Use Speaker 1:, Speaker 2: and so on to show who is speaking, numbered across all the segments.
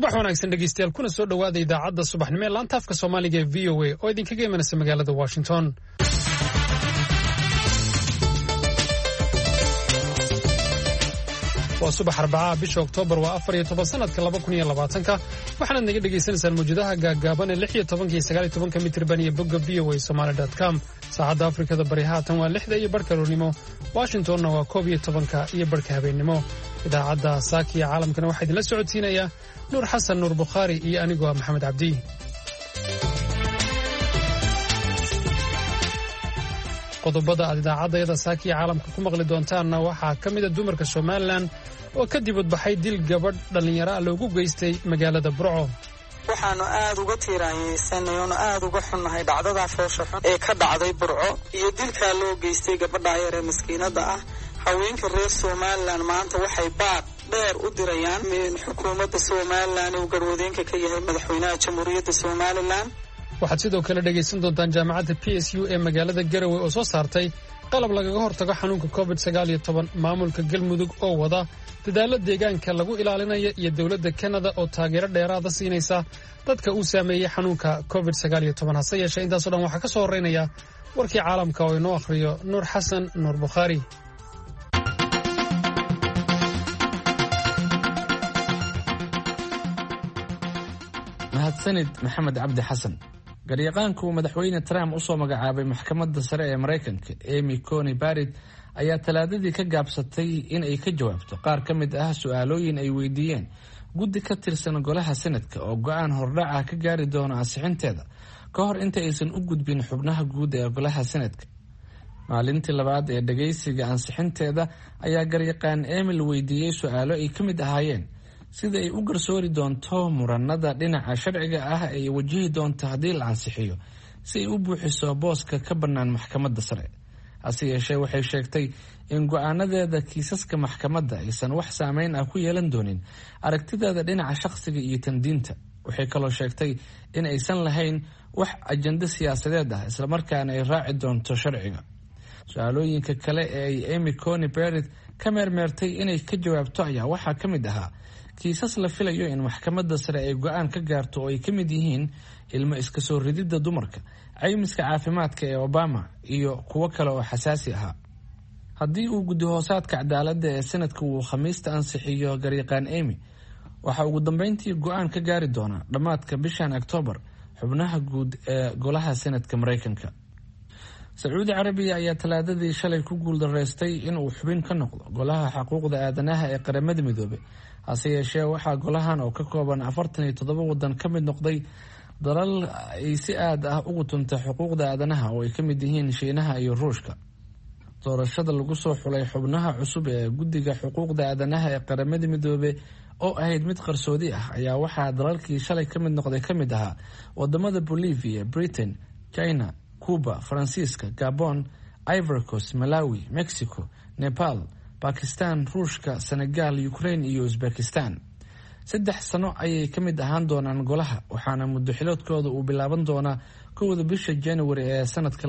Speaker 1: subax wanaagsan dhegeystayaal kuna soo dhawaada idaacadda subaxnimo ee laanta afka Soomaaliga ee VOA oo idinkaga imanaysa magaalada Washington. waa subax Arbacada bisha Oktoobar waa 14 sanadka 2020 waxaana naga dhageysanaysaan mawjadaha gaagaaban ee 16 iyo 19 mitirban iyo bogga voasomali.com. saacadda Afrikada Bari haatan waa 6 iyo barka roornimo, Washingtonna waa 11 iyo barka habeenimo. idaacadda Saakiya caalamkana waxaa idinla socodsiinaya Nuur Xasan Nuur Bukhari iyo anigoo Maxamed Cabdi. qodobada idaacadda Saakiya caalamka ku maqli doontaanna waxaa ka mid ah dumarka Somaliland oo ka dib u baxay dil gabadh dhalinyaro ah loogu geystay magaalada Burco.
Speaker 2: waxaanu aad uga tiiraanyeysanahay oo aad uga xunnahay dhacdada foosha xun ee ka dhacday Burco iyo dilka loo geystay gabadha yar ee miskiinada ah. haweenka reer Somaliland maanta waxay baaq dheer u dirayaan xukuumadda Somaliland oo garwadeenka ka yahay madaxweynaha Jamhuuriyadda Somaliland.
Speaker 1: waxaad sidoo kale dhegaysan doontaan jaamacadda PSU ee magaalada Garowe oo soo saartay qalab lagaga hortago xanuunka COVID-19. maamulka Galmudug oo wada dadaalo deegaanka lagu ilaalinayo iyo dawladda Canada oo taageero dheeraad ah siinaysa dadka uu saameeyay xanuunka COVID-19. hase yeeshee intaas oo dhan waxaa ka soo horeynaya warkii caalamka oo inoo akhriyo Nuur Xasan Nuur Bukhari.
Speaker 3: mahadsanid Maxamed Cabdi Xasan. garyaqaanku madaxweyne Trump u soo magacaabay maxkamadda sare ee Mareykanka Amy Coney Barrett ayaa talaadadii ka gaabsatay in ay ka jawaabto qaar ka mid ah su'aalooyin ay weydiiyeen guddi ka tirsan golaha Senadka oo go'aan hordhac ah ka gaari doona ansixinteeda ka hor inta aysan u gudbin xubnaha guud ee golaha Senadka. maalintii labaad ee dhageysiga ansixinteeda ayaa garyaqaan Amy weydiiyey su'aalo ay ka mid ahaayeen sida ay u garsoori doonto muranada dhinaca sharciga ah ay wajihi doonto haddii la ansixiyo si ay u buuxiso booska ka bannaan maxkamadda sare. hase yeeshee waxay sheegtay in go'aanadeeda kiisaska maxkamadda aysan wax saameyn ah ku yeelan doonin aragtideeda dhinaca shakhsiga iyo tandiinta. waxay kaloo sheegtay in aysan lahayn wax ajando siyaasadeed ah islamarkaana ay raaci doonto sharciga. su-aalooyinka kale ee ay Amy Coney Barrett ka meermeertay inay ka jawaabto ayaa waxaa ka mid ahaa kiisas la filayo in maxkamadda sare ay go'aan ka gaarto oo ay ka mid yihiin ilmo iska soo rididda dumarka, caymiska caafimaadka ee Obama iyo kuwo kale oo xasaasi ahaa. haddii uu guddi hoosaadka cadaaladda ee Senadka uu Khamiista ansixiyo garyaqaan Amy, waxaa ugu dambeyntii go'aan ka gaari doona dhammaadka bishan Oktoobar xubnaha guud ee golaha Senadka Mareykanka. Sacuudi Carabiya ayaa talaadadii shalay ku guuldareystay inuu xubin ka noqdo golaha xuquuqda aadanaha ee qaramada midoobay. hase yeeshee waxaa golahan oo ka kooban 47 waddan ka mid noqday dalal ay si aad ah ugu tuntay xuquuqda aadanaha oo ay ka mid yihiin Shiinaha iyo Ruushka. doorashada lagu soo xulay xubnaha cusub ee guddiga xuquuqda aadanaha ee qaramada midoobay oo ahayd mid qarsoodi ah ayaa waxaa dalalkii shalay ka mid noqday ka mid ahaa wadamada Bolivia, Britain, China, Cuba, Faransiiska, Gabon, Ivory Coast, Malawi, Mexico, Nepal, Pakistan, Ruushka, Senegal, Ukraine iyo Uzbekistan. 3 sano ayay ka mid ahaan doonaan golaha, waxaana muddo xiloodkooda uu bilaaban doonaa 1 bisha January ee sanadka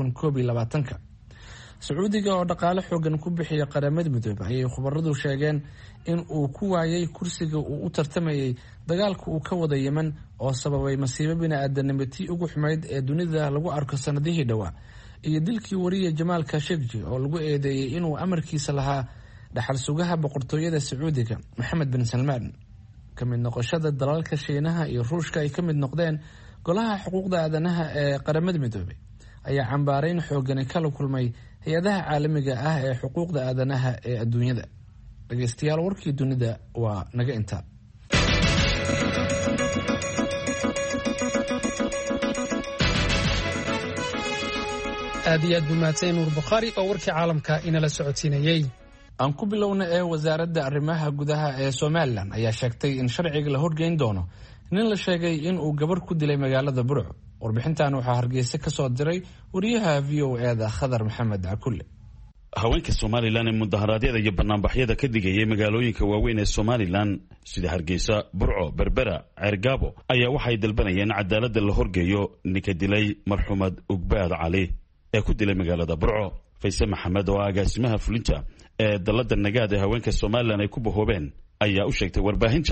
Speaker 3: 2021. Sacuudiga oo dhaqaale xoogan ku bixiya qaramada midoobay ayay khubaradu sheegeen in uu ku waayay kursiga uu u tartamayay dagaalka uu ka wada Yemen oo sababay masiibo bini'aadanimo tii ugu xumayd ee dunida lagu arko sanadihii dhawaa, iyo dilkii wariye Jamaal Khashoggi oo lagu eedeeyay inuu amarkiisa lahaa dhaxal sugaha boqortooyada Sacuudiga Mohammed bin Salman. ka mid noqoshada dalalka Shiinaha iyo Ruushka ay ka mid noqdeen golaha xuquuqda aadanaha ee qaramada midoobay ayaa cambaareyn xoogan kala kulmay hay'adaha caalamiga ah ee xuquuqda aadanaha ee adduunyada. dhageystayaal warkii dunida waa naga inta.
Speaker 1: aad iyo aad buu mahadsan Nuur Bukhari oo warkii caalamka inala socodsiinayay.
Speaker 3: aan ku bilowna ee wasaaradda arrimaha gudaha ee Somaliland ayaa sheegtay in sharciga la horgeyn doono nin la sheegay in uu gabar ku dilay magaalada Burco. warbixintan waxaa Hargeysa ka soo diray wariyaha VOA-da Khadar Maxamed Cakulle.
Speaker 4: haweenka Somaliland ee mudaharaadyada iyo banaanbaxyada ka digayay magaalooyinka waaweyn ee Somaliland sida Hargeysa, Burco, Berbera, Ceergaabo ayaa waxay dalbanayeen cadaaladda la horgeeyo ninka dilay marxuumad Ugbaad Cali ee ku dilay magaalada Burco. Faysal Maxamed oo agaasimaha fulinta ee dalada nagaad ee haweenka Somaliland ay ku bahoobeen ayaa u sheegtay warbaahinta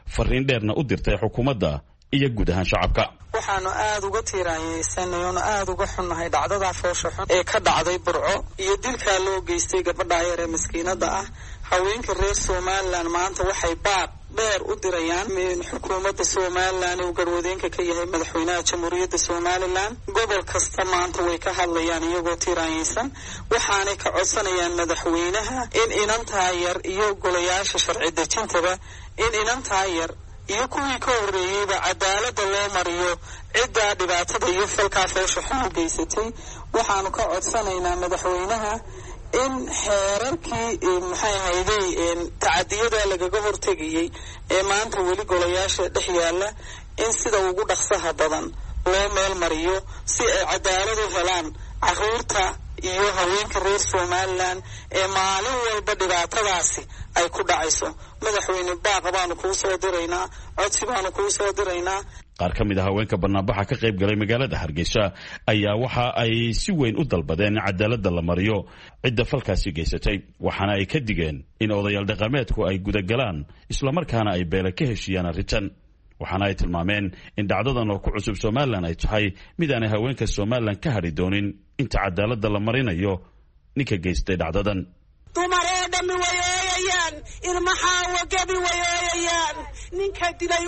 Speaker 4: fariin dheerna u dirtay xukuumadda iyo guud ahaan shacabka.
Speaker 2: waxaanu aad uga tiiraanyeysanahay oo aad uga xunnahay dhacdada foosha xun ee ka dhacday Burco iyo dilka loo geystay gabadha yar ee miskiinada ah. haweenka reer Soomaaliland maanta waxay baaq dheer u dirayaan xukuumadda Soomaaliland oo garwadeenka ka yahay madaxweynaha Jamhuuriyadda Soomaaliland. gobol kasta maanta way ka hadlayaan iyagoo tiiraanyeysan, waxaanay ka codsanayaan madaxweynaha in inantaa yar iyo golayaasha sharci dejintaba in inantaa yar iyo kuwii ka horreeyayba cadaaladda loo mariyo cidda dhibaatada iyo falkaa foosha xun u geysatay. waxaanu ka codsanaynaa madaxweynaha in xeerarkii maxay ahayday tacadiyada lagaga hortegayay ee maanta weli golayaasha dhex yaalla in sida ugu dhaqsaha badan loo meel mariyo si ay cadaalad u helaan carruurta iyo haweenka reer Soomaaliland ee maalin walba dhibaatadaasi ay ku dhacayso. madaxweyne baaqa baanu kuu soo diraynaa, codsi baanu kuu soo diraynaa.
Speaker 4: qaar ka mid ah haweenka banaanbaxa ka qayb galay magaalada Hargeysa ayaa waxa ay si weyn u dalbadeen in cadaaladda la mariyo cidda falkaasi geysatay, waxaana ay ka digeen in odayaal dhaqameedku ay gudagalaan isla markaana ay beela ka heshiyaan arrintan. waxaana ay tilmaameen in dhacdadan oo ku cusub Soomaaliland ay tahay mid aan haweenka Soomaaliland ka hari doonin inta cadaaladda la marinayo ninka geystay dhacdadan.
Speaker 5: dumareedha mi wayeeyayaan ilmahaa wagabi wayeeyayaan ninka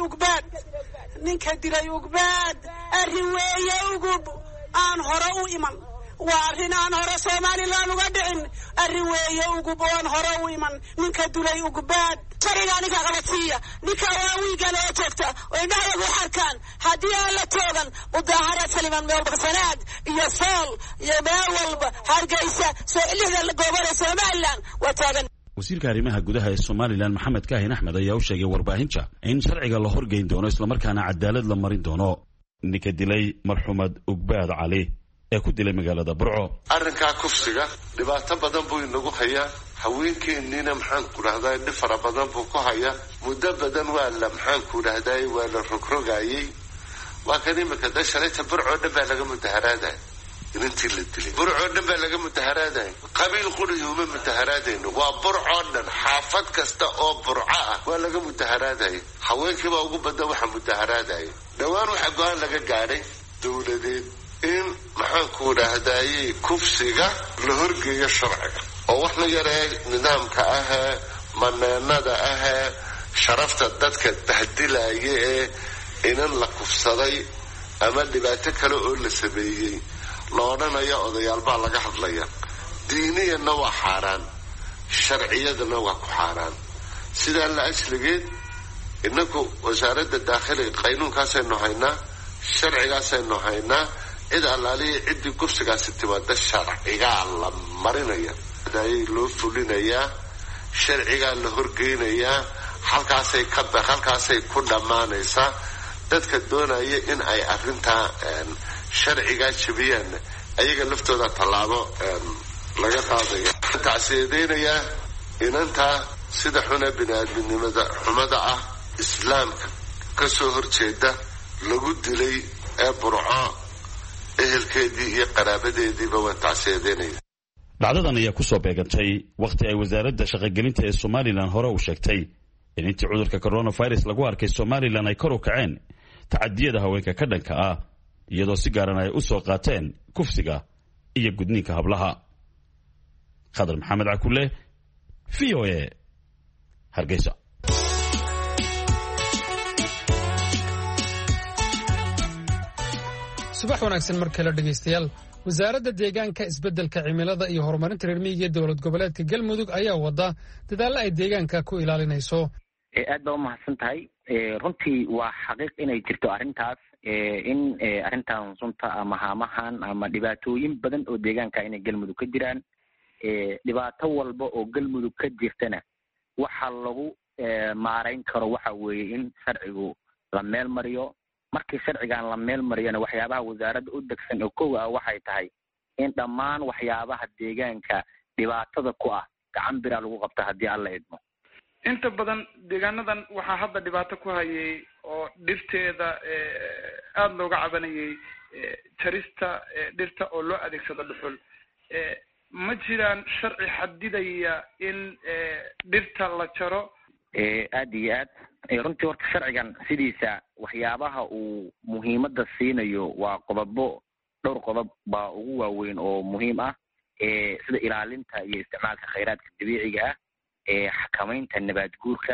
Speaker 5: dilay ugbaad arrin weeye ugub aan hore u iman. waa arrin aan hore Soomaaliland uga dhicin. arrin weeye ugub aan hore u iman. ninka dilay ugbaad shariga ninka qabatiya ninka waa wiigan oo joogta oo indhaha ugu xarkaan haddii aan la toogan mudaharaad saliman meel barsanaad iyo sool iyo meel walba Hargeysa soo ilaahay la goobada Soomaaliland waa taagan.
Speaker 4: wasiirka arrimaha gudaha ee Soomaaliland Maxamed Kaahin Axmed ayaa u sheegay warbaahinta in sharciga la horgeyn doono isla markaana cadaalad la marin doono ninka dilay marxuumad Ugbaad Cali ee ku dilay magaalada Burco.
Speaker 6: arrinka kufsiga dhibaato badan buu inagu hayaa. haweenkeennina maxaan ku dhahdaa dhib fara badan buu ku hayaa. muddo badan waa la maxaan ku dhahdaa waa la rogrogayay. waa kan imika dasharayta Burco dhan baa laga mudaharaadayay intii la dilay. Burco dhan baa laga mudaharaadayay. qabiil quriyuma mudaharaadayno. waa Burco dhan xaafad kasta oo Burco ah waa laga mudaharaadayay. haweenkiiba ugu badan waxa mudaharaadayay. dhawaan waxa go'aan laga gaadhay dawladeed in maxaan ku dhahdaa kufsiga la horgeeyo sharciga oo wax la yareeyo nidaamka ah maneenada ah sharafta dadka bahdilaya ee inan la kufsaday ama dhibaato kale oo la sameeyay la odhanayo odayaal baa laga hadlaya. diiniyana waa xaaraan, sharciyadana waa ku xaaraan. sidaa la asligeed inagu wasaaradda dakhliga qaynuunkaasaynu haynaa, sharcigaasaynu haynaa. cid allaaliya ciddii kufsigaasi timaada sharcigaa la marinaya, ayay loo fulinayaa, sharcigaa la horgeynayaa. halkaasay ku dhammaanaysaa. dadka doonaya in ay arrintaa sharcigaa jabiyaan ayaga laftooda tallaabo laga qaadaya. tacsiyadeynaya inantaa sida xuna bini'aadminimada xumada ah islaamka ka soo horjeeda lagu dilay ee Burco ehelkeedii iyo qaraabadeediiba waan tacsiyadeynaya.
Speaker 4: dhacdadan ayaa ku soo beegantay waqti ay wasaaradda shaqagelinta ee Soomaaliland hore u sheegtay in intii cudurka coronavirus lagu arkay Soomaaliland ay kor u kaceen tacadiyada haweenka ka dhanka ah, iyadoo si gaaran ay u soo qaateen kufsiga iyo gudniinka hablaha. Khadar Maxamed Cakulle, VOA, Hargeysa.
Speaker 1: subax wanaagsan mar kale dhegaystayaal. wasaaradda deegaanka, isbeddelka cimilada iyo horumarinta reer miyiga ee dowlad goboleedka Galmudug ayaa wada dadaalo ay deegaanka ku ilaalinayso.
Speaker 7: aad baa u mahadsan tahay. runtii waa xaqiiq inay jirto arrintaas, in arrintan sunta ama haamahan ama dhibaatooyin badan oo deegaanka inay Galmudug ka jiraan. dhibaato walba oo Galmudug ka jirtana waxa lagu maarayn karo waxa weeye in sharcigu la meel mariyo. markii sharcigan la meel mariyana waxyaabaha wasaaradda u degsan oo kow ah waxay tahay in dhammaan waxyaabaha deegaanka dhibaatada ku ah gacan bira lagu qabto haddii alla idmo.
Speaker 8: inta badan deegaanadan waxaa hadda dhibaato ku hayay oo dhirteeda aada looga cabanayay jarista dhirta oo loo adeegsado dhuxul. ma jiraan sharci xadidaya in dhirta la jaro
Speaker 7: aad iyo aad runtii horta sharcigan sidiisa waxyaabaha uu muhiimada siinayo waa dhowr qodob baa ugu waaweyn oo muhiim ah sida ilaalinta iyo isticmaalka khayraadka dabiiciga ah xakamaynta nabaad guurka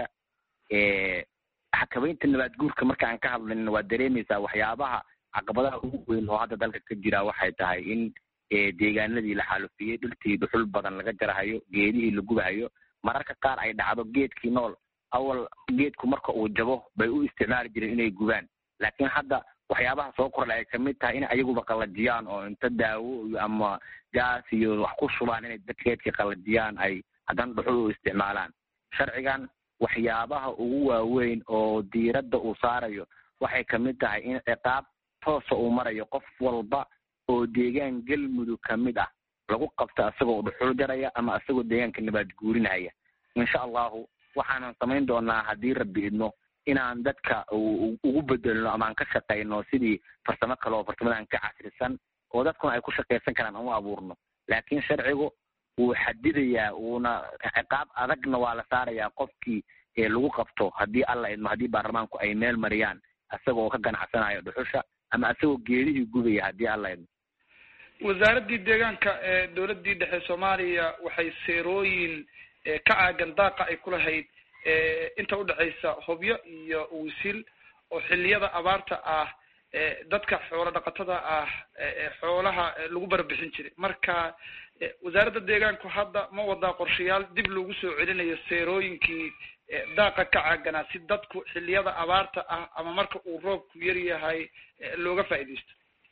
Speaker 7: marka aan ka hadlayno waa dareemaysaa waxyaabaha caqabadaha ugu weyn oo hadda dalka ka jira waxay tahay in deegaanadii la xaalufiyey dhultii dhuxul badan laga jarahayo geedihii la gubahayo mararka qaar ay dhacdo geedkii nool awal geedku marka uu jabo bay u isticmaali jireen inay gubaan laakiin hadda waxyaabaha soo kordha ay kamid tahay in ayaguba qalajiyaan oo inta daawo ama gaas iyo wax ku shubaan inay geedkii qalajiyaan ay haddana dhuxul u isticmaalaan sharcigan waxyaabaha ugu waaweyn oo diiradda uu saarayo waxay kamid tahay in ciqaab toosa uu marayo qof walba oo deegaan galmudug kamid ah lagu qabto asagoo dhuxul jaraya ama asagoo deegaanka nabaad guurinaya insha allahu waxaanan samayn doonaa haddii rabbi idno inaan dadka ugu bedelno ama aan ka shaqayno sidii farsamo kale oo farsamadan ka casrisan oo dadkuna ay ku shaqaysan karaan aan u abuurno laakiin sharcigu wuu xadidayaa uuna ciqaab adagna waa la saarayaa qofkii lagu qabto haddii alla idmo haddii baarlamaanku ay meel mariyaan isagoo ka ganacsanayo dhuxusha ama isagoo geedihii gubaya haddii alla idmo
Speaker 8: wasaaraddii deegaanka ee dowladdii dhexe soomaaliya waxay seerooyin ka caagan daaqa ay ku lahayd inta udhexaysa hobyo iyo wisil oo xilliyada abaarta ah dadka xoolo dhaqatada ah xoolaha lagu barbixin jiray marka wasaaradda deegaanku hadda ma wadaa qorshayaal dib lagu soo celinayo seerooyinkii daaqa ka caaganaa si dadku xilliyada abaarta ah ama marka uu roobku yar yahay looga faa'iidaysto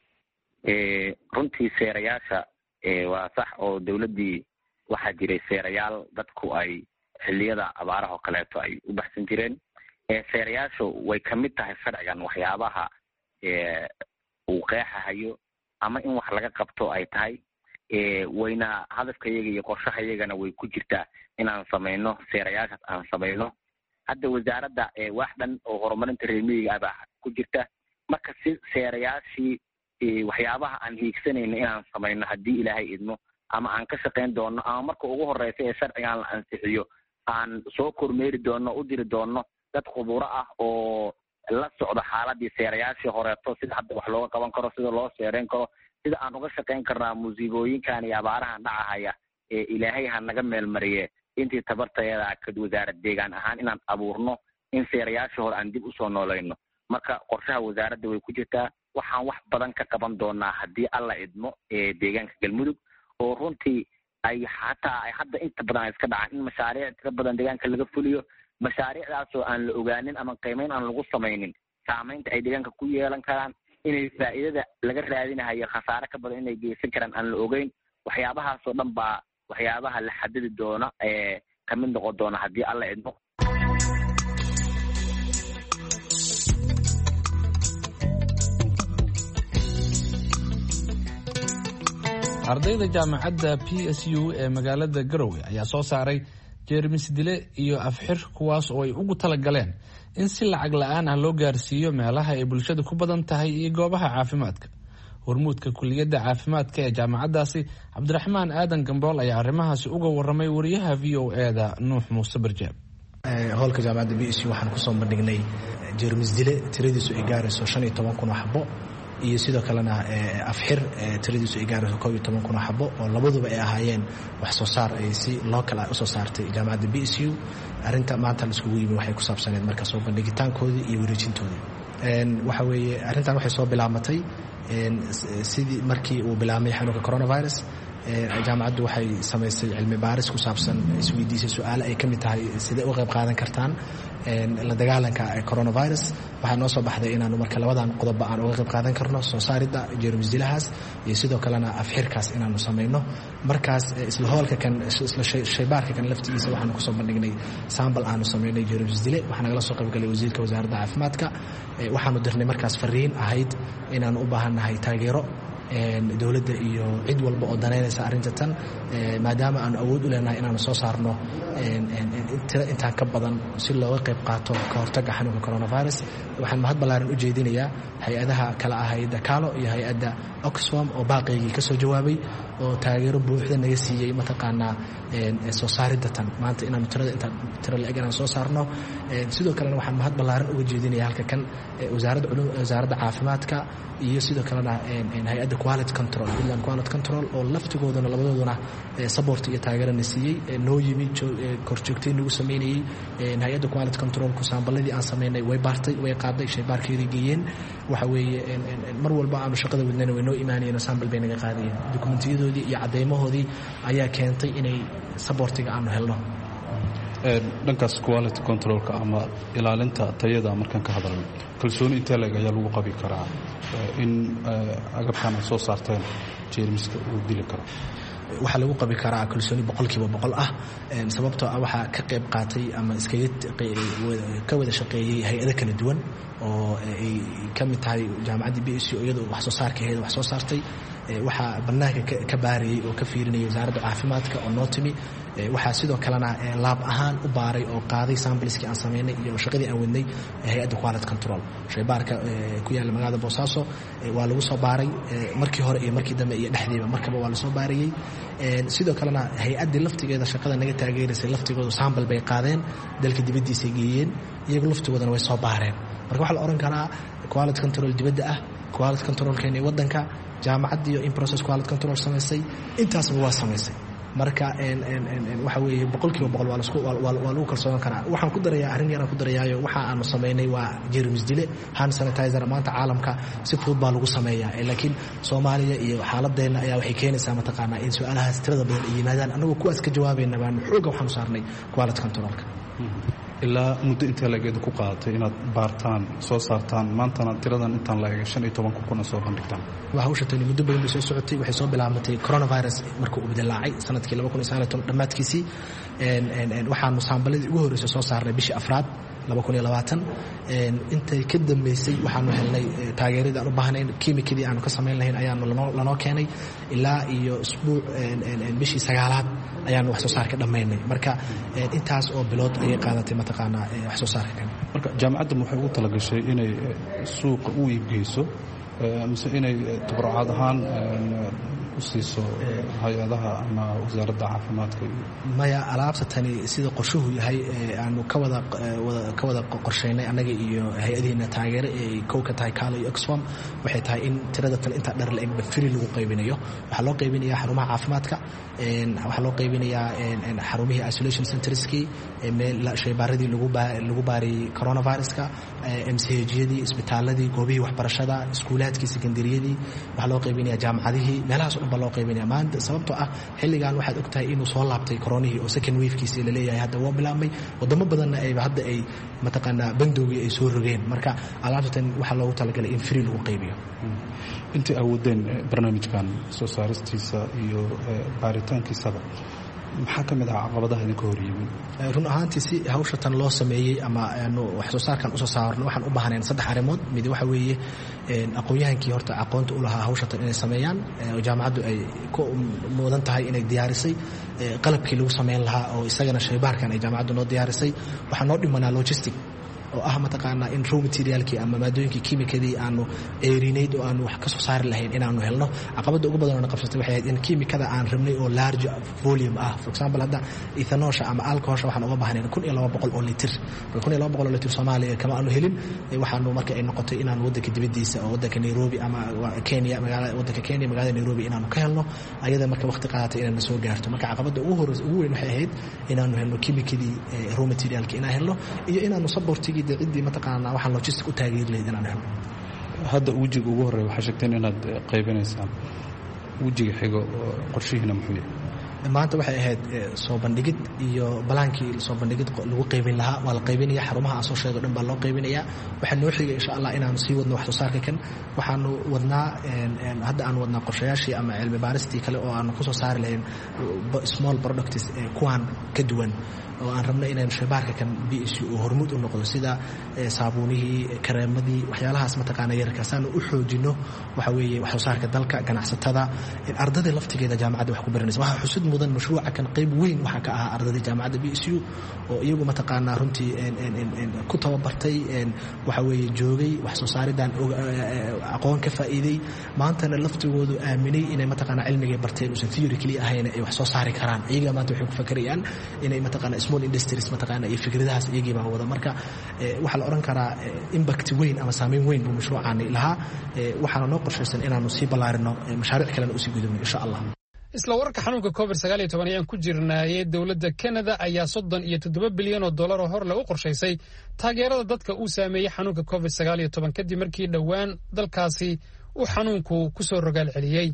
Speaker 7: runtii seerayaasha waa sax oo dawladdii waxaa jiray seerayaal dadku ay xilliyada abaaraha oo kaleeto ay u baxsan jireen seerayaashu way kamid tahay sharcigan waxyaabaha uu qeexahayo ama in wax laga qabto ay tahay wayna hadafkayaga iyo qorshahayagana way ku jirtaa inaan samayno seerayaashaas aan samayno hadda wasaaradda wax dhan oo horumarinta reer miyiga ah baa ku jirta marka si seerayaashii waxyaabaha aan hiigsanayno inaan samayno haddii ilaahay idmo ama aan ka shaqayn doono ama marka ugu horeysa ee sharcigan la ansixiyo aan soo kormeeri doono u diri doono dad khuburo ah oo la socdo xaaladii seerayaashii horeeto sida hadda wax looga qaban karo sida loo seereyn karo sida aan uga shaqayn karnaa musiibooyinkan iyo abaarahan dhacahaya ilaahay ha naga meel mariye intii tabartayada kad wasaarad deegaan ahaan inaan abuurno in seerayaashii hore aan dib usoo noolayno marka qorshaha wasaaradda way ku jirtaa waxaan wax badan ka qaban doonaa haddii alla idmo deegaanka galmudug oo runtii ay hadda inta badan ay iska dhacaan in mashaariic tira badan deegaanka laga fuliyo mashaariicdaasoo aan la ogaanin ama qiimeyn aan lagu samaynin saamaynta ay deegaanka ku yeelan karaan inay faa'iidada laga raadinahayo khasaare ka badan inay geysan karaan aan la ogeyn waxyaabahaasoo dhan baa waxyaabaha la xadidi doona kamid noqon doona haddii alla idmo
Speaker 3: ardayda jaamacadda PSU ee magaalada Garowe ayaa soo saaray jeermis dile iyo afxir kuwaas oo ay ugu talagaleen in si lacag la'aan ah loo gaarsiiyo meelaha ay bulshada ku badan tahay iyo goobaha caafimaadka hormuudka kulliyadda caafimaadka ee jaamacaddaasi Cabdiraxmaan Aadan Gambool ayaa arrimahaasi uga warramay wariyaha VOA-da Nuux Muuse Barjaab
Speaker 9: howlka jaamacadda PSU waxaan ku soo bandhignay jeermis dile tiradiisu ay gaarayso 15,000 xabo iyo sidoo kalena afxir tiradiisu ay gaarayso 11,000 xabo oo labaduba ay ahaayeen wax soo saar ay si local ah u soo saartay jaamacadda PSU arinta maanta la iskugu yimi waxay ku saabsaneed marka soo bandhigitaankoodii iyo wareejintoodii waxa weeye arintan waxay soo bilaabatay sidii markii uu bilaabmay xanuunka coronavirus jaamacaddu waxay samaysay cilmi baaris ku saabsan isweydiisay su'aalo ay ka mid tahay sidee u qayb qaadan kartaan la dagaalanka coronavirus waxaa noo soo baxday inaanu marka labadan qodobba aan uga qayb qaadan karno soo saaridda jeermis dilahaas iyo sidoo kalena afxirkaas inaanu samayno markaas isla hoolka kan isla shaybaarka kan laftigiisa waxaanu kusoo bandhignay saambal aanu samaynay jeermis dile waxaa nagala soo qaybgalay wasiirka wasaaradda caafimaadka waxaanu dirnay markaas fariin ahayd inaanu u baahannahay taageero dowladda iyo cid walba oo danaynaysa arrinta tan maadaama aanu awood u leenahay inaanu soo saarno tiro intaan ka badan si looga qayb qaato ka hortagga xanuunka coronavirus waxaan mahad ballaaran u jeedinayaa hay-adaha kala ah hay-adda kaalo iyo hay-adda oxfam oo baaqaygii ka soo jawaabay oo taageero buuxda naga siiyey mataqaanaa soo saaridda tan maanta inaanu tiro la-eg inaan soo saarno sidoo kalena waxaan mahad ballaaran uga jeedinaya halka kan wasaaradda caafimaadka iyo sidoo kalena hay-adda quality control Finland quality control oo laftigoodana labadooduna support iyo taageerana siiyey noo yimi korjoogtay nagu sameynayay hay-adda quality control ku saambaladii aan sameynay way baartay way qaaday shaybaarkeedii geeyeen waxa weeye mar walba aanu shaqada wadnayna way noo imaanayeen saambal bay naga qaadayeen dokumentiyadoodii iyo cadeymahoodii ayaa keentay inay supportiga aanu helno
Speaker 10: dhankaas quality controlka ama ilaalinta tayada markaan ka hadalno kalsooni intee leeg ayaa lagu qabi karaa in agabkan ay soo saarteen jeermiska uu dili karo
Speaker 9: waxaa lagu qabi karaa kalsooni 100% ah sababtoo ah waxaa ka qayb qaatay ama ka wada shaqeeyey hay-ado kala duwan oo ay ka mid tahay jaamacadda BSU iyadoo wax soo saarkeeda wax soo saartay waxaa bannaanka ka baarayay oo ka fiirinayay wasaaradda caafimaadka oo noo timi waxaa sidoo kalena laab ahaan u baaray oo qaaday sambaleskii aan sameynay iyo shaqadii aan wadnay hay-adda quality control shaybaarka ku yaalla magaalada Boosaaso waa lagu soo baaray markii hore iyo markii dambe iyo dhexdiiba markaba waa la soo baarayay sidoo kalena hay-addii laftigeeda shaqada naga taageeraysay laftigoodu sambal bay qaadeen dalka dibaddiisa geeyeen iyagu laftigoodana way soo baareen marka waxaa la oran karaa quality control dibadda ah quality controlkeena waddanka jaamacadda iyo in process quality control samaysay intaasba waa samaysay marka waxa weeye 100% waa lagu kalsoon karaa waxaan ku darayaa arrin yar aan ku darayaayo waxa aanu sameynay waa jeermis dile hand sanitizer maanta caalamka si fudud baa lagu sameeyaa laakiin Soomaaliya iyo xaaladeena ayaa waxay keenaysaa mataqaanaa in su'aalahaas tirada badan ay yimaadaan anagoo kuwaas ka jawaabayna baan xooga waxaan saarnay quality controlka
Speaker 10: ilaa muddo inta lageedu ku qaadatay inaad baartaan soo saartaan maantana tiradan intaan la eegay 15 kun soo bandhigtaan
Speaker 9: waa hawsha tani muddo badan soo socotay waxay soo bilaabmatay coronavirus markuu u bilaacay sanadkii 2019 dhamaadkiisii waxaanu saambaladii ugu horeysay soo saarnay bishii afraad 2020 intay ka dambeysay waxaanu helnay taageeradii aan u baahnayn kiimikadii aanu ka samayn lahayn ayaanu lanoo keenay ilaa iyo usbuuc bishii sagaalaad ayaanu wax soo saarka dhammaynay marka intaas oo bilood ayay qaadatay mataqaanaa wax soo saarka kan
Speaker 10: marka jaamacadda waxay ugu talagashay inay suuqa u iibgeyso mise inay tabarucaad ahaan u siiso hay-adaha ama wasaaradda caafimaadka
Speaker 9: maya alaabta tani sida qorshuhu yahay aanu ka wada qorsheynay annaga iyo hay-adiina taageero ee kow ka tahay kaalo iyo oxfam waxay tahay in tirada tan intaa dhar la-eg free lagu qaybinayo waxaa loo qaybinayaa xarumaha caafimaadka waxaa loo qaybinayaa xarumihii isolation centerskii shaybaaradii lagu baariyey coronaviruska MCH-yadii isbitaaladii goobihii waxbarashada iskuulaadkii sekondariyadii waxaa loo qaybinayaa jaamacadihii meelahaas baa loo qaybinaya maanta sababtoo ah xilligan waxaad ogtahay inuu soo laabtay koronihii oo second wave-kiisii la leeyahay hadda waa bilaabmay wadamo badanna hadda ay mataqaanaa bandowgii ay soo rogeen marka alaabtan waxaa loogu talagalay in free lagu qaybiyo
Speaker 10: intii awoodeen barnaamijkan soo saaristiisa iyo baaritaankiisaba maxaa ka mid ah caqabadaha idinka hor yimi
Speaker 9: run ahaantii si hawsha tan loo sameeyey ama aanu wax soo saarkan usoo saarno waxaan u baahnayn 3 arrimood mid waxa weeye aqoonyahankii horta aqoonta u lahaa hawsha tan inay sameeyaan jaamacaddu ay ku mudan tahay inay diyaarisay qalabkii lagu sameyn lahaa oo isagana shaybaarkan ay jaamacaddu noo diyaarisay waxaa noo dhimanaa logistic oo ah mataqaanaa in raw materialkii ama maadooyinkii kiimikadii aanu eerinayd oo aanu wax ka soo saari lahayn inaanu helno caqabadda ugu badan oo na qabsatay waxay ahayd in kiimikada aan rabnay oo large volume ah for example hadda ethanoosha ama alcoholsha waxaan uga baahnayn 1200 oo litir 1200 oo litir Soomaaliya kama aanu helin waxaanu marka ay noqotay inaan waddanka dibadiisa oo waddanka Nairobi ama Kenya waddanka Kenya magaalada Nairobi inaanu ka helno ayada marka waqti qaadatay inaan soo gaarto marka caqabadda ugu weyn waxay ahayd inaanu helno kiimikadii raw materialkii inaan helno iyo inaanu supportigi ciddii mataqaanaa waxaan logistic u taageeri lahayd inaan helno
Speaker 10: hadda wejiga ugu horreeya waxaa sheegteen inaad qaybinaysaan wejiga xigo qorshihiina muxuu yahay
Speaker 9: maanta waxay ahayd soo bandhigid iyo balaankii soo bandhigid lagu qaybin lahaa waa la qaybinaya xarumaha aan soo sheego dhan baa loo qaybinaya waxaa noo xigay insha allah inaanu sii wadno wax soo saarka kan waxaanu wadnaa hadda aan wadnaa qorshayaashii ama cilmi baaristii kale oo aanu kusoo saari lahayn small products kuwaan ka duwan oo aan rabno inaynu shaybaarka kan BSU uu hormuud u noqdo sida saabuunihii kareemadii waxyaalahaas mataqaana yarka saanu u xoojino waxa weeye wax soo saarka dalka ganacsatada ardayda laftigeeda jaamacadda wax ku baranaysa waxa xusud mudan mashruuca kan qayb weyn waxa ka ahaa ardayda jaamacadda BSU oo iyagu mataqaana runtii ku tababartay waxa weeye joogay wax soo saaridan aqoon ka faa'iiday maantana laftigoodu aaminay inay mataqaana cilmiga barteen oo theory kaliya ahayn ay wax soo saari karaan iyaga maanta waxay ku fakarayaan inay mataqaana small industries mataqaana iyo fikradahaas iyagii baa wada marka waxa la oran karaa impact weyn ama saameyn weyn buu mashruucaani lahaa waxaana noo qorshaysan inaanu sii ballaarino mashaariic kalena u sii gudubno insha allah
Speaker 1: isla wararka xanuunka COVID-19 ayaan ku jirnaayay dowladda Canada ayaa $37 bilyan oo hor leh u qorshaysay taageerada dadka uu saameeyay xanuunka COVID-19 kadib markii dhawaan dalkaasi uu xanuunku ku soo rogaal celiyay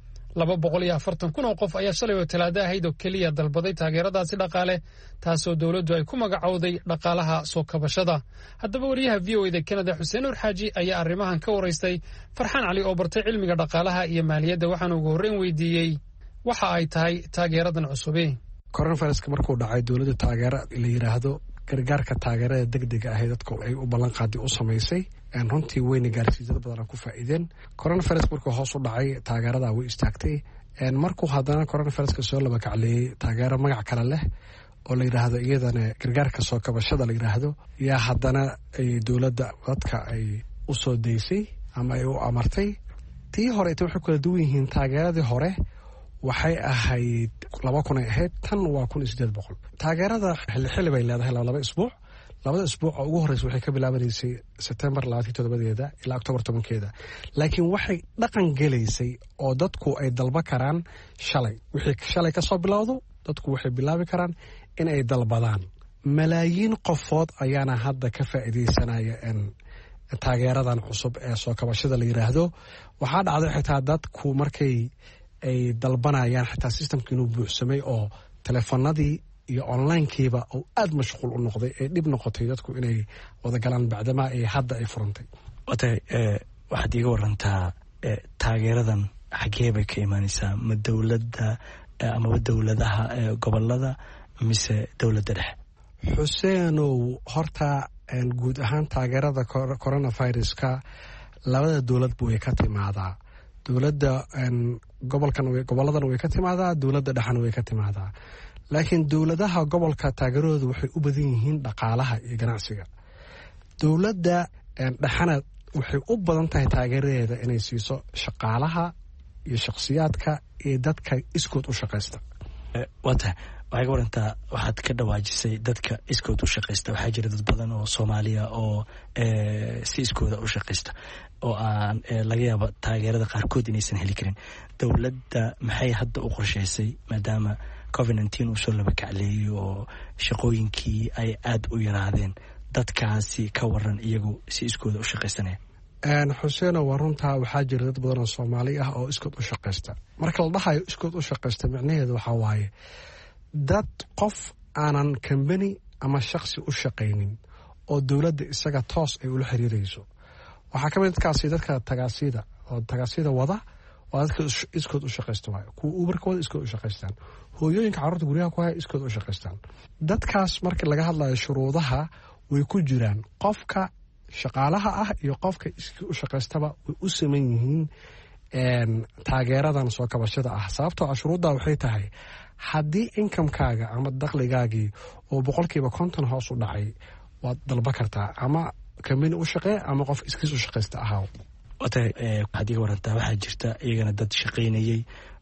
Speaker 1: 240,000 oo qof ayaa shalay oo Talaado ahayd oo kaliya dalbaday taageeradaasi dhaqaale taasoo dawladdu ay ku magacowday dhaqaalaha soo kabashada haddaba wariyaha VOA-da Canada Xuseen Nur Xaaji ayaa arrimahan ka waraystay Farxaan Cali oo bartay cilmiga dhaqaalaha iyo maaliyadda waxaana ugu horreyn weydiiyey waxa ay tahay taageeradan cusub
Speaker 11: coronavirus markuu dhacay dawladda taageero la yiraahdo gargaarka taageerada degdega ah ee dadku ay u ballan qaaday u sameysay runtii weyna gaarsiisay dad badan ku faa'iideen coronavirus markuu hoos u dhacay taageerada way istaagtay markuu haddana coronavirus soo laba kacleeyay taageero magac kale leh oo la yiraahdo iyadana gargaarka soo kabashada la yiraahdo yaa haddana ay dawladda dadka ay u soo deysay ama ay u amartay tii hore waxay kala duwan yihiin taageeradii hore waxay ahayd 2,000 ay ahayd tan waa 1,800 taageerada xilli bay leedahay 2 isbuuc 2 isbuuc oo ugu horreysay waxay ka bilaabanaysay September 27 ilaa October 10 laakiin waxay dhaqan galaysay oo dadku ay dalba karaan wixii shalay ka soo bilowdo dadku waxay bilaabi karaan in ay dalbadaan malaayiin qofood ayaana hadda ka faa'iideysanaya taageeradan cusub ee soo kabashada la yiraahdo waxaa dhacday xitaa dadku markay ay dalbanayaan xitaa systemkii inuu buuxsamay oo telefoonadii iyo onlinekiiba oo aad mashquul u noqday ee dhib noqotay dadku inay wada galaan bacdama ay hadda ay furantay
Speaker 12: waxaad iiga warantaa taageeradan xagee bay ka imaanaysaa ma dowladda amaba dowladaha gobolada mise dowladda dhexe
Speaker 11: xuseenow horta guud ahaan taageerada coronaviruska labada dowladba way ka timaadaa dowladda gobolladan way ka timaadaa dowladda dhexana way ka timaadaa laakiin dowladaha gobolka taageeradooda waxay u badan yihiin dhaqaalaha iyo ganacsiga dowladda dhexana waxay u badan tahay taageeradeeda inay siiso shaqaalaha iyo shakhsiyaadka iyo dadka iskood u shaqaysta
Speaker 12: waxay ka warantaa waxaad ka dhawaajisay dadka iskood u shaqaysta waxaa jira dad badan oo Soomaaliya oo si iskooda u shaqaysta oo aan laga yaabo taageerada qaarkood inaysan heli karin dowladda maxay hadda u qorshaysay maadaama COVID-19 uu soo laba kacleeyay oo shaqooyinkii ay aad u yaraadeen dadkaasi ka waran iyagu si iskooda u shaqaysanaya
Speaker 11: xuseeno waa runtaa waxaa jira dad badan oo Soomaali ah oo iskood u shaqaysta marka la dhahayo iskood u shaqaysta macnaheedu waxaa waaye dad qof aanan company ama shakhsi u shaqaynin oo dowladda isaga toos ay ula xiriirayso waxaa ka mid dadkaasi dadka tagaasida wada waa dadka iskood u shaqaysta waayo kuwa uberka wada iskood u shaqaystaan hooyooyinka carruurta guryaha ku haya iskood u shaqaystaan dadkaas marka laga hadlayo shuruudaha way ku jiraan qofka shaqaalaha ah iyo qofka iskood u shaqaystaba way u saman yihiin taageeradan soo kabashada ah sababtoo ah shuruudda waxay tahay haddii inkamkaaga ama dakhligaagii oo 50% hoos u dhacay waad dalba kartaa ama company u shaqee ama qof iskiis u shaqaysta ahaa
Speaker 12: waxaad iga warantaa waxaa jirta iyagana dad shaqaynayay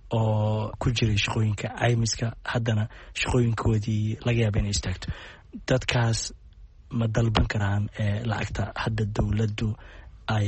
Speaker 12: oo ku jiray shaqooyinka caymiska haddana shaqooyinkoodii laga yaaba inay istaagto dadkaas ma dalban karaan lacagta hadda dowladdu ay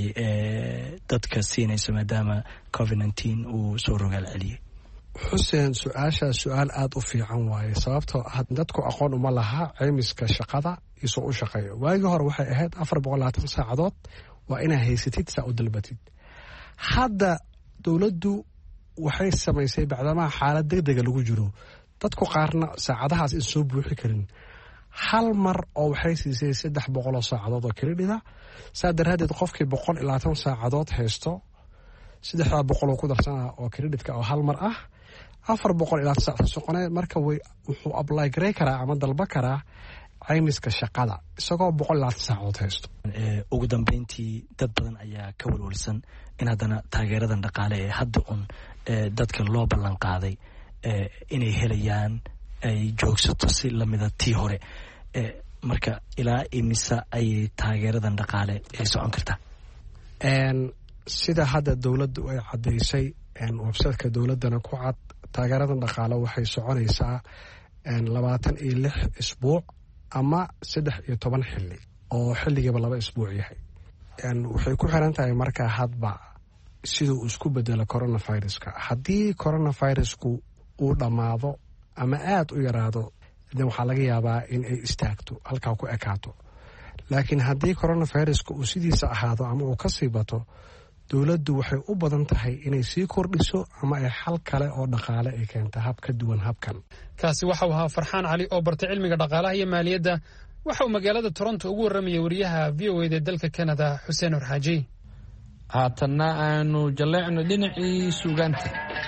Speaker 12: dadka siinayso maadaama COVID-19 uu soo rogaal celiyay
Speaker 11: xuseen su-aashaa su-aal aada u fiican waaye sababtoo ah dadku aqoon uma laha caymiska shaqada isoo u shaqeeyo waagii hore waxay ahayd 420 saacadood waa inaa haysatid saa u dalbatid hadda dowladdu waxay samaysay bacdamaha xaalad degdega lagu jiro dadku qaarna saacadahaas in soo buuxi karin hal mar oo waxay siisay 300 oo saacadood oo credit saa daraadeed qofkii 120 saacadood haysto 300 oo ku darsana oo creditka oo hal mar ah 400 saacadood soqonay marka wuxuu apply garay karaa ama dalba karaa caymiska shaqada isagoo 120 saacadood haysto.
Speaker 12: ugu dambeyntii dad badan ayaa ka walwalsan in haddana taageeradan dhaqaale ee hadda dadka loo ballan qaaday inay helayaan ay joogsato si lamida tii hore marka ilaa imisa ay taageeradan dhaqaale ay socon kartaa.
Speaker 11: sida hadda dowladdu ay caddaysay website-ka dowladdana ku cad taageeradan dhaqaale waxay soconaysaa 26 isbuuc ama 13 xilli oo xilligiiba 2 isbuuc yahay. waxay ku xiran tahay markaa hadba siduu isku bedelo coronaviruska. haddii coronavirusku uu dhammaado ama aad u yaraado waxaa laga yaabaa in ay istaagto halkaa ku ekaato. laakiin haddii coronaviruska uu sidiisa ahaado ama uu kasii bato dowladdu waxay u badan tahay inay sii kordhiso ama ay xal kale oo dhaqaale ay keento hab ka duwan habkan.
Speaker 1: kaasi waxa uu ahaa Farxaan Cali oo bartay cilmiga dhaqaalaha iyo maaliyadda. waxa uu magaalada Toronto ugu waramayay wariyaha VOA ee dalka Canada Xuseen Orxaaji.
Speaker 3: haatanna aanu jaleecno dhinacii suugaanta.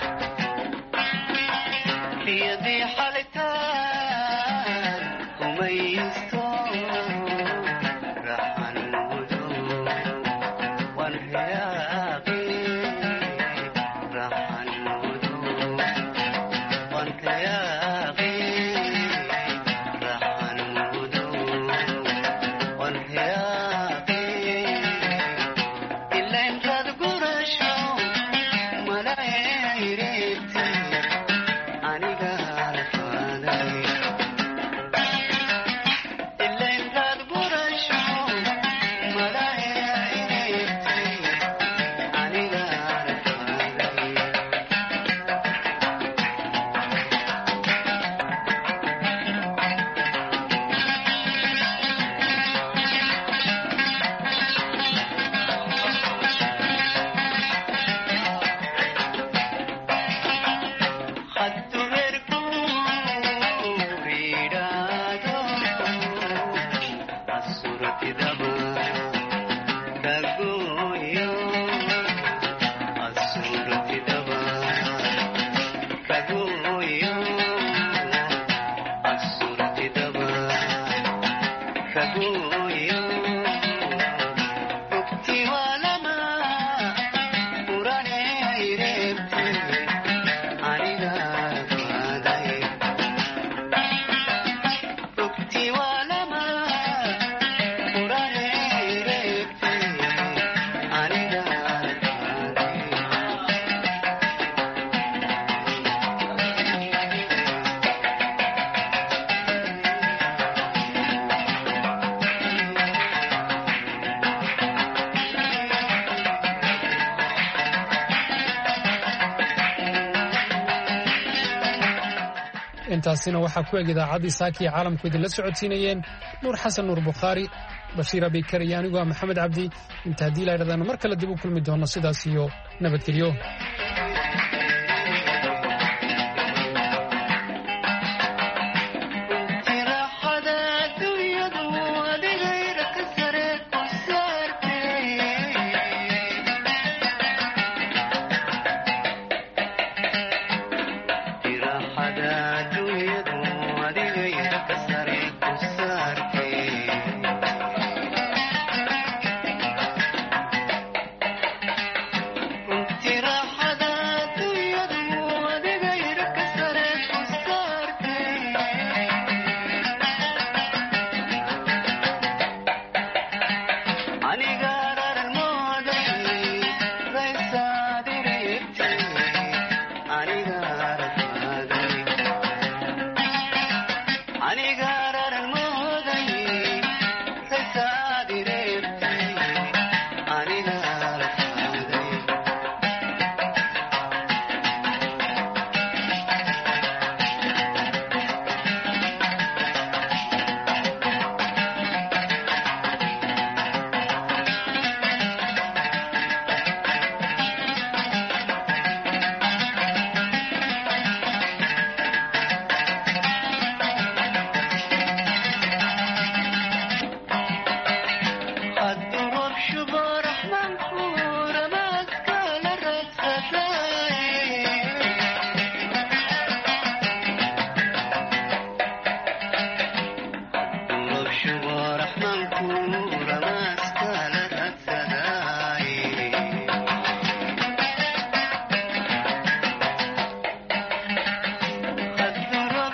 Speaker 1: intaasina waxaa ku eg idaacadii saaki caalamku idinla socodsiinayeen nuur xasan nuur bukhaari bashiir abikar iyo anigu ah maxamed cabdi inta haddii la yidhahdaan mar kale dib u kulmi doono sidaas iyo nabadgelyo.
Speaker 13: Aniga